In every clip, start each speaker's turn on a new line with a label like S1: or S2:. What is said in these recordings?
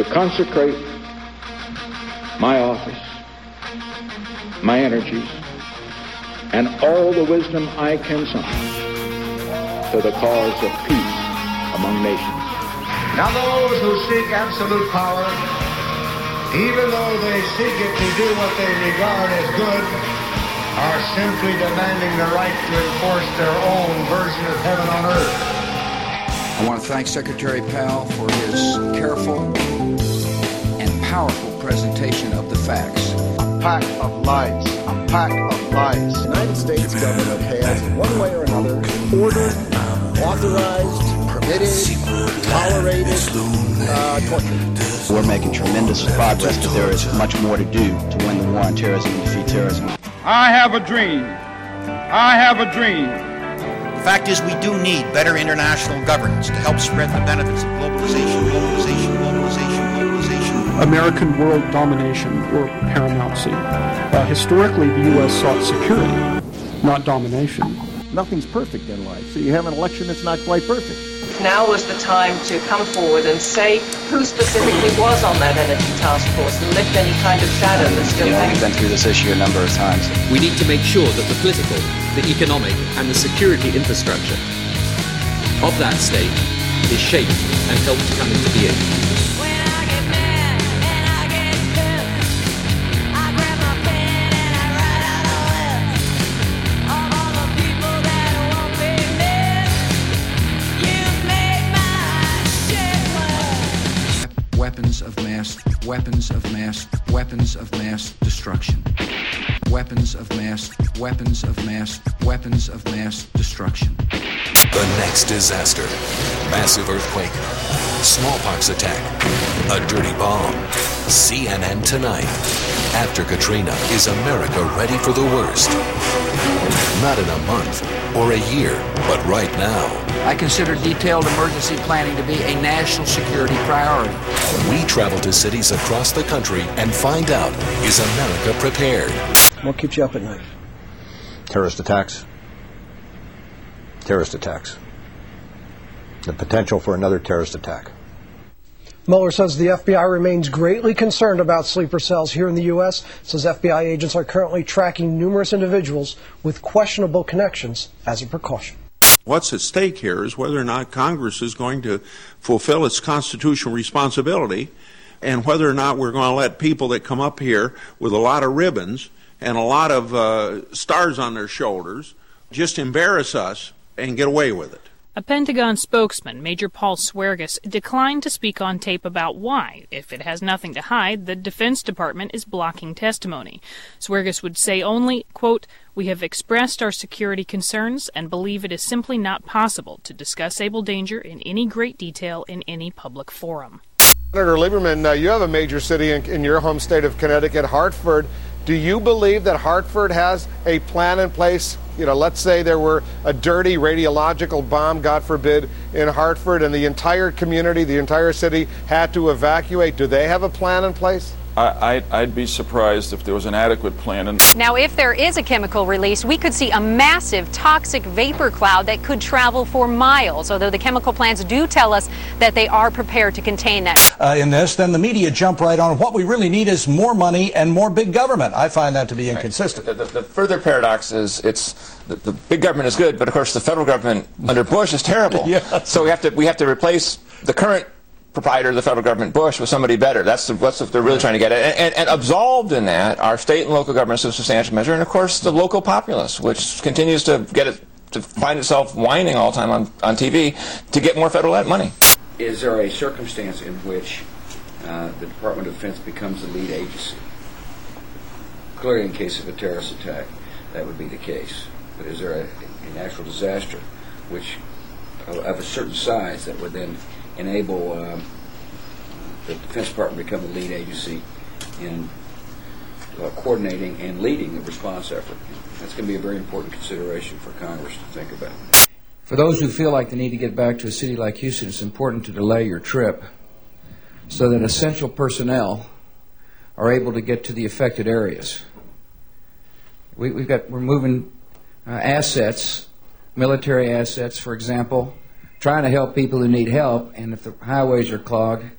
S1: consecrate my office, my energies, and all the wisdom I can summon to the cause of peace among nations.
S2: Now those who seek absolute power, even though they seek it to do what they regard as good, are simply demanding the right to enforce their own version of heaven on earth.
S3: I want to thank Secretary Powell for his careful and powerful presentation of the facts.
S4: A pack of lies. A pack of lies.
S5: The United States government has, one way or another, ordered, authorized, permitted, tolerated torture.
S6: We're making tremendous progress, but there is much more to do to win the war on terrorism and defeat terrorism.
S7: I have a dream. I have a dream.
S8: The fact is, we do need better international governance to help spread the benefits of globalization.
S9: American world domination or paramountcy. Historically, the U.S. sought security, not domination.
S4: Nothing's perfect in life, so you have an election that's not quite perfect.
S10: Now was the time to come forward and say who specifically was on that energy task force and lift any kind of shadow that's still there.
S6: We've been through this issue a number of times.
S11: We need to make sure that the political, the economic, and the security infrastructure of that state is shaped and helped to come into being.
S3: Weapons of mass destruction. Weapons of mass destruction.
S12: The next disaster. Massive earthquake. Smallpox attack. A dirty bomb. CNN Tonight. After Katrina, is America ready for the worst? Not in a month or a year, but right now.
S3: I consider detailed emergency planning to be a national security priority.
S12: We travel to cities across the country and find out, is America prepared?
S4: What keeps you up at night? Terrorist attacks. Terrorist attacks. The potential for another terrorist attack.
S13: Mueller says the FBI remains greatly concerned about sleeper cells here in the U.S., says FBI agents are currently tracking numerous individuals with questionable connections as a precaution.
S14: What's at stake here is whether or not Congress is going to fulfill its constitutional responsibility and whether or not we're going to let people that come up here with a lot of ribbons and a lot of stars on their shoulders just embarrass us and get away with it.
S15: A Pentagon spokesman, Major Paul Sweargis, declined to speak on tape about why, if it has nothing to hide, the Defense Department is blocking testimony. Sweargis would say only, quote, "We have expressed our security concerns and believe it is simply not possible to discuss Able Danger in any great detail in any public forum."
S16: Senator Lieberman, you have a major city in your home state of Connecticut, Hartford. Do you believe that Hartford has a plan in place? You know, let's say there were a dirty radiological bomb, God forbid, in Hartford and the entire community, the entire city had to evacuate. Do they have a plan in place?
S17: I'd be surprised if there was an adequate plan.
S18: Now, if there is a chemical release, we could see a massive toxic vapor cloud that could travel for miles, although the chemical plants do tell us that they are prepared to contain that.
S19: In this, then the media jump right on. What we really need is more money and more big government. I find that to be inconsistent.
S20: The further paradox is the big government is good, but of course the federal government under Bush is terrible.
S19: Yeah.
S20: So we have to replace the current proprietor of the federal government, Bush, with somebody better. That's what they're really trying to get at. And absolved in that are state and local governments to a substantial measure, and of course the local populace, which continues to find itself whining all the time on TV to get more federal money.
S2: Is there a circumstance in which the Department of Defense becomes the lead agency? Clearly, in case of a terrorist attack, that would be the case. But is there an actual disaster which of a certain size that would then enable the Defense Department to become the lead agency in coordinating and leading the response effort? That's going to be a very important consideration for Congress to think about.
S3: For those who feel like they need to get back to a city like Houston, it's important to delay your trip so that essential personnel are able to get to the affected areas. We're moving assets, military assets, for example, trying to help people who need help, and if the highways are clogged,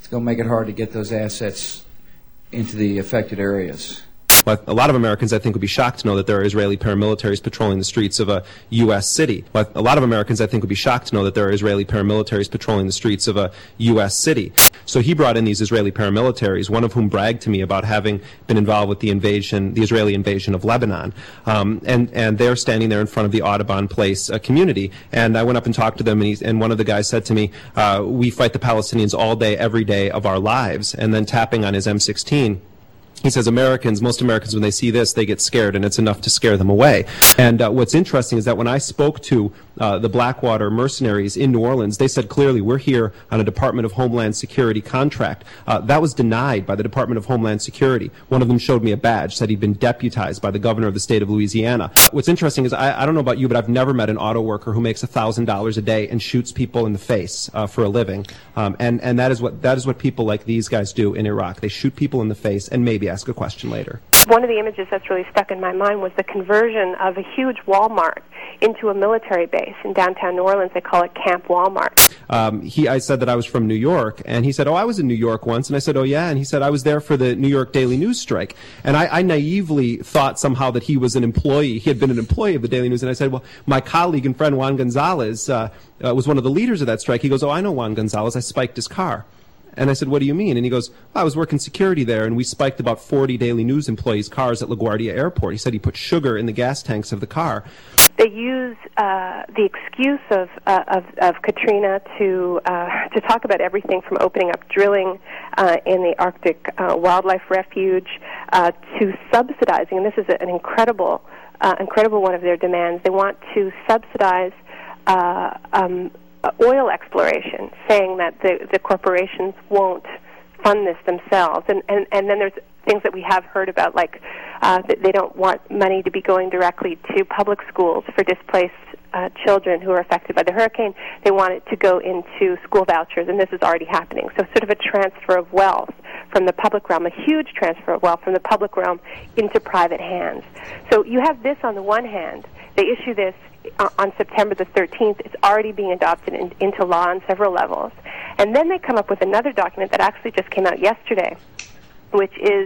S3: it's going to make it hard to get those assets into the affected areas.
S21: But a lot of Americans, I think, would be shocked to know that there are Israeli paramilitaries patrolling the streets of a U.S. city. But a lot of Americans, I think, would be shocked to know that there are Israeli paramilitaries patrolling the streets of a U.S. city. So he brought in these Israeli paramilitaries, one of whom bragged to me about having been involved with the Israeli invasion of Lebanon. And they're standing there in front of the Audubon Place community. And I went up and talked to them, and one of the guys said to me, we fight the Palestinians all day, every day of our lives. And then tapping on his M16, he says most Americans, when they see this, they get scared, and it's enough to scare them away. And what's interesting is that when I spoke to the Blackwater mercenaries in New Orleans, they said clearly, we're here on a Department of Homeland Security contract. That was denied by the Department of Homeland Security. One of them showed me a badge, said he'd been deputized by the governor of the state of Louisiana. What's interesting is, I don't know about you, but I've never met an auto worker who makes $1,000 a day and shoots people in the face for a living. And that is what people like these guys do in Iraq. They shoot people in the face and maybe ask a question later.
S22: One of the images that's really stuck in my mind was the conversion of a huge Walmart into a military base in downtown New Orleans. They call it Camp Walmart.
S21: I said that I was from New York, and he said, oh, I was in New York once. And I said, oh, yeah? And he said, I was there for the New York Daily News strike. And I naively thought somehow that he was an employee. He had been an employee of the Daily News. And I said, well, my colleague and friend Juan Gonzalez was one of the leaders of that strike. He goes, oh, I know Juan Gonzalez. I spiked his car. And I said, what do you mean? And he goes, I was working security there, and we spiked about 40 Daily News employees' cars at LaGuardia Airport. He said he put sugar in the gas tanks of the car.
S22: They use the excuse of Katrina to talk about everything from opening up drilling in the Arctic Wildlife Refuge to subsidizing, and this is an incredible one of their demands. They want to subsidize oil exploration, saying that the corporations won't fund this themselves. And then there's things that we have heard about, like they don't want money to be going directly to public schools for displaced children who are affected by the hurricane. They want it to go into school vouchers, and this is already happening. So sort of a transfer of wealth from the public realm, a huge transfer of wealth from the public realm into private hands. So you have this on the one hand. They issue this on September the 13th. It's already being adopted into law on several levels. And then they come up with another document that actually just came out yesterday, which is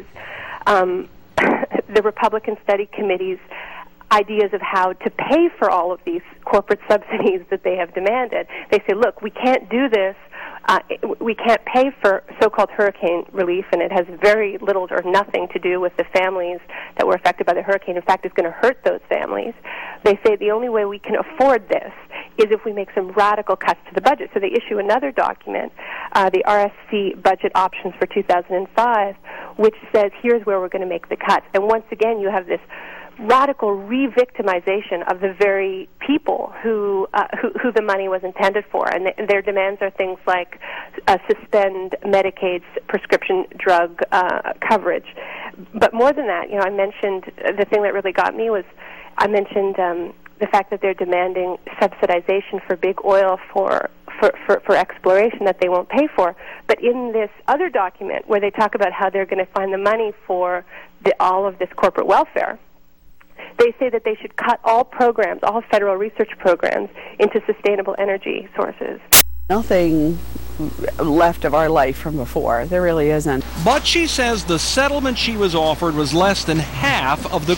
S22: the Republican Study Committee's ideas of how to pay for all of these corporate subsidies that they have demanded. They say, look, we can't do this. We can't pay for so-called hurricane relief, and it has very little or nothing to do with the families that were affected by the hurricane. In fact, it's going to hurt those families. They say the only way we can afford this is if we make some radical cuts to the budget. So they issue another document, the RSC budget options for 2005, which says here's where we're going to make the cuts. And once again, you have this radical re-victimization of the very people who the money was intended for, and their demands are things like suspend Medicaid's prescription drug coverage. But more than that, I mentioned the thing that really got me was I mentioned the fact that they're demanding subsidization for big oil for exploration that they won't pay for. But in this other document where they talk about how they're going to find the money for all of this corporate welfare, they say that they should cut all programs, all federal research programs, into sustainable energy sources.
S23: Nothing left of our life from before. There really isn't.
S24: But she says the settlement she was offered was less than half of the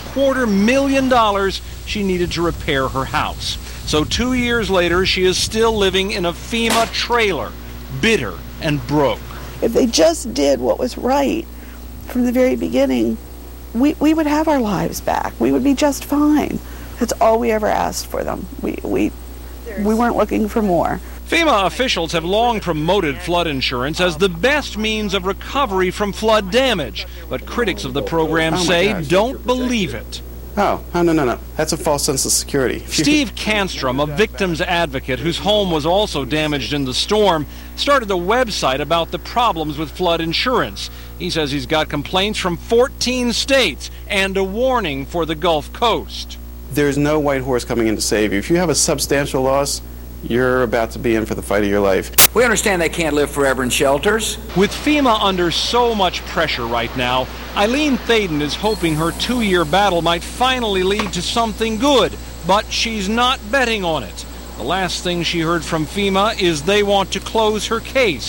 S24: $250,000 she needed to repair her house. So 2 years later, she is still living in a FEMA trailer, bitter and broke.
S23: If they just did what was right from the very beginning, we would have our lives back. We would be just fine. That's all we ever asked for them. We weren't looking for more.
S24: FEMA officials have long promoted flood insurance as the best means of recovery from flood damage, but critics of the program say don't believe it.
S25: Oh, no. That's a false sense of security.
S24: Steve Canstrom, a victim's advocate whose home was also damaged in the storm, started a website about the problems with flood insurance. He says he's got complaints from 14 states and a warning for the Gulf Coast.
S25: There's no white horse coming in to save you. If you have a substantial loss, you're about to be in for the fight of your life.
S2: We understand they can't live forever in shelters.
S24: With FEMA under so much pressure right now, Eileen Thaden is hoping her 2-year battle might finally lead to something good, but she's not betting on it. The last thing she heard from FEMA is they want to close her case.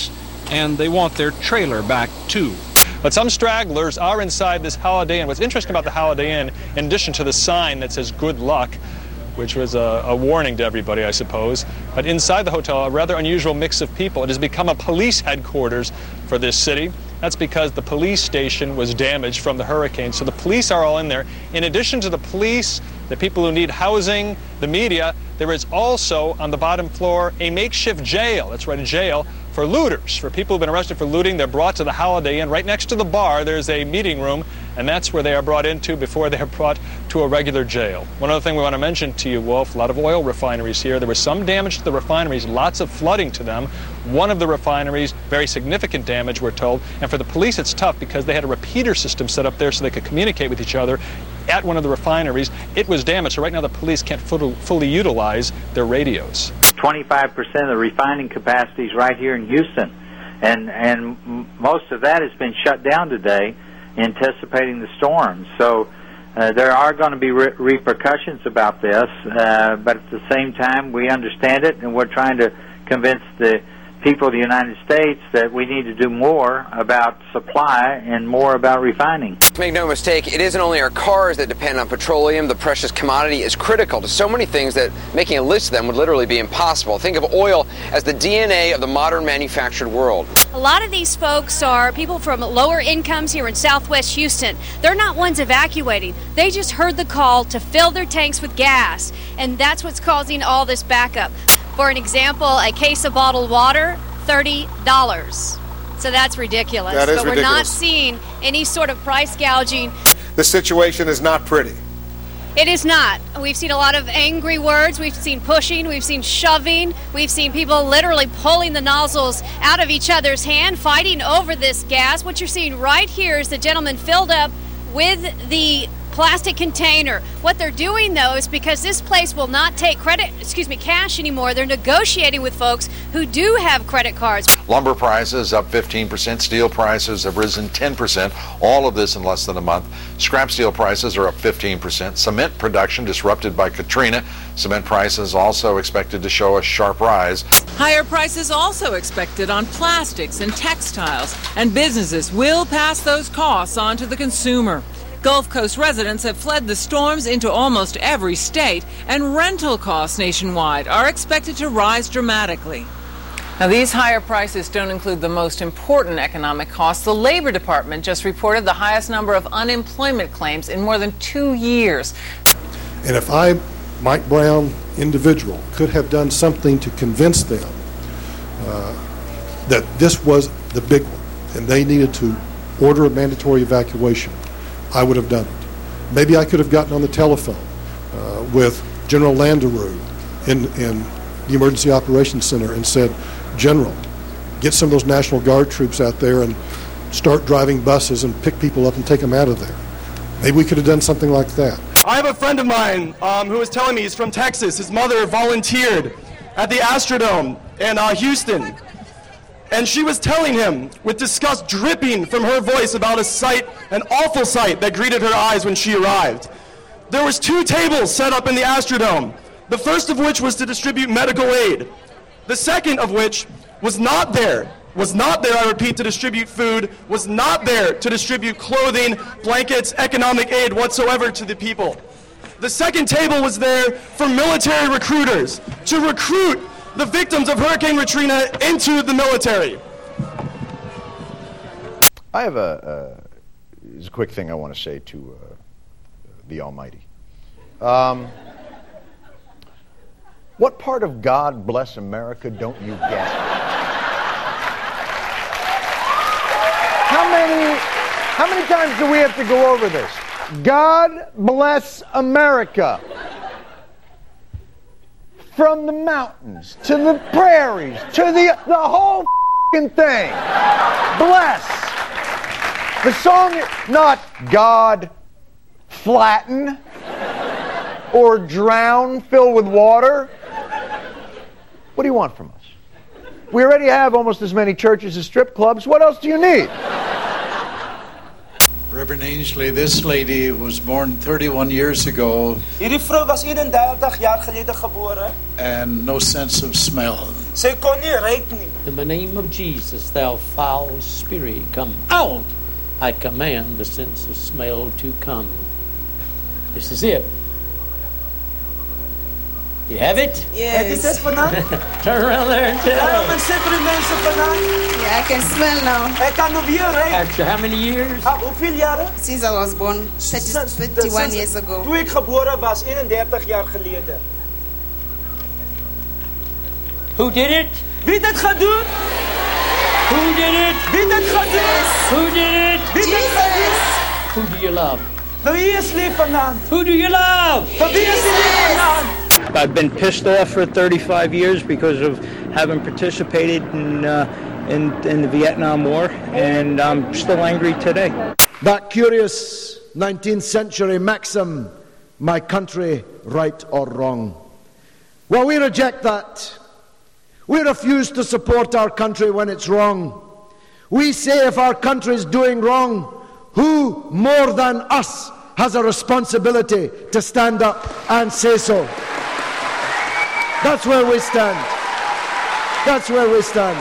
S24: and they want their trailer back too. But some stragglers are inside this Holiday Inn. What's interesting about the Holiday Inn, in addition to the sign that says good luck, which was a warning to everybody, I suppose, but inside the hotel, a rather unusual mix of people. It has become a police headquarters for this city. That's because the police station was damaged from the hurricane. So the police are all in there. In addition to the police, the people who need housing, the media, there is also on the bottom floor a makeshift jail. That's right, a jail for looters. For people who've been arrested for looting, they're brought to the Holiday Inn. Right next to the bar, there's a meeting room, and that's where they are brought into before they are brought to a regular jail. One other thing we want to mention to you, Wolf, a lot of oil refineries here. There was some damage to the refineries, lots of flooding to them. One of the refineries, very significant damage, we're told. And for the police, it's tough because they had a repeater system set up there so they could communicate with each other at one of the refineries. It was damaged, so right now the police can't fully utilize their radios.
S1: 25% of the refining capacity is right here in Houston, and most of that has been shut down today, anticipating the storms. So there are going to be repercussions about this, but at the same time, we understand it, and we're trying to convince the people of the United States that we need to do more about supply and more about refining.
S5: Make no mistake, it isn't only our cars that depend on petroleum. The precious commodity is critical to so many things that making a list of them would literally be impossible. Think of oil as the DNA of the modern manufactured world.
S7: A lot of these folks are people from lower incomes here in Southwest Houston. They're not ones evacuating. They just heard the call to fill their tanks with gas, and that's what's causing all this backup. For an example, a case of bottled water, $30. So that's ridiculous.
S16: That is
S7: but we're
S16: ridiculous.
S7: not seeing any sort of price gouging.
S16: The situation is not pretty.
S7: It is not. We've seen a lot of angry words. We've seen pushing. We've seen shoving. We've seen people literally pulling the nozzles out of each other's hand, fighting over this gas. What you're seeing right here is the gentleman filled up with the plastic container. What they're doing, though, is because this place will not take cash anymore. They're negotiating with folks who do have credit cards.
S8: Lumber prices up 15%. Steel prices have risen 10%. All of this in less than a month. Scrap steel prices are up 15%. Cement production disrupted by Katrina. Cement prices also expected to show a sharp rise.
S9: Higher prices also expected on plastics and textiles, and businesses will pass those costs on to the consumer. Gulf Coast residents have fled the storms into almost every state, and rental costs nationwide are expected to rise dramatically.
S26: Now, these higher prices don't include the most important economic costs. The Labor Department just reported the highest number of unemployment claims in more than 2 years.
S27: And if I, Mike Brown, individual, could have done something to convince them that this was the big one and they needed to order a mandatory evacuation, I would have done it. Maybe I could have gotten on the telephone with General Landeroux in the Emergency Operations Center and said, General, get some of those National Guard troops out there and start driving buses and pick people up and take them out of there. Maybe we could have done something like that.
S28: I have a friend of mine who was telling me he's from Texas. His mother volunteered at the Astrodome in Houston. And she was telling him, with disgust dripping from her voice, about a sight, an awful sight that greeted her eyes when she arrived. There was 2 tables set up in the Astrodome, the first of which was to distribute medical aid. The second of which was not there, I repeat, to distribute food, was not there to distribute clothing, blankets, economic aid whatsoever to the people. The second table was there for military recruiters, to recruit the victims of Hurricane Katrina into the military.
S4: I have a quick thing I want to say to the Almighty. What part of God Bless America don't you get? How many times do we have to go over this? God bless America. From the mountains to the prairies to the whole f***ing thing. Bless. The song, not God flatten or drown, fill with water. What do you want from us? We already have almost as many churches as strip clubs. What else do you need?
S6: Reverend Ainsley, this lady was born 31 years ago
S10: Hierdie vrou was 31 jaar gelede gebore.
S6: and no sense of smell.
S10: Sy kon nie ruik nie.
S11: In the name of Jesus, thou foul spirit, come out. I command the sense of smell to come. This is it. You have it?
S10: Yes. Het is dit vanaf?
S11: Turn around there and tell
S10: Daarom
S11: them.
S10: en sê vir die mense vanaf.
S23: Yeah, I can smell now.
S10: Ek kan nog weer ruik.
S11: After how many years?
S10: Hoeveel jare?
S23: Since I was born, 31 years ago.
S10: Toe ek gebore was, 31 jaar gelede.
S11: Who did it?
S10: Wie het dit gedoen?
S11: Who did it?
S10: Wie het dit gedoen?
S11: Who did it?
S10: Wie het dit gedoen?
S11: Who do you love?
S10: Vir wie is lief vanaand?
S11: Who do you love?
S10: Vir wie is lief vanaand?
S11: I've been pissed off for 35 years because of having participated in the Vietnam War, and I'm still angry today.
S12: That curious 19th century maxim, my country, right or wrong. Well, we reject that. We refuse to support our country when it's wrong. We say if our country is doing wrong, who more than us has a responsibility to stand up and say so? That's where we stand. That's where we stand.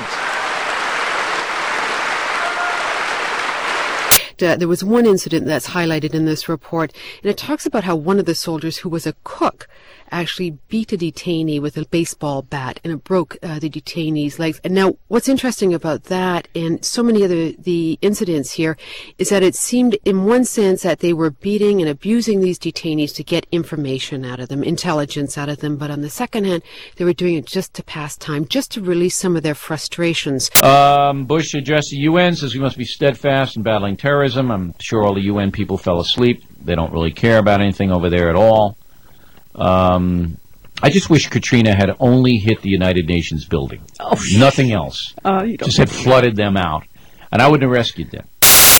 S13: There was one incident that's highlighted in this report, and it talks about how one of the soldiers who was a cook actually beat a detainee with a baseball bat, and it broke the detainee's legs. And now, what's interesting about that and so many other the incidents here is that it seemed, in one sense, that they were beating and abusing these detainees to get information out of them, intelligence out of them. But on the second hand, they were doing it just to pass time, just to release some of their frustrations.
S11: Bush addressed the UN, says we must be steadfast in battling terrorism. I'm sure all the UN people fell asleep. They don't really care about anything over there at all. I just wish Katrina had only hit the United Nations building. Nothing else. Just had flooded them out. And I wouldn't have rescued them.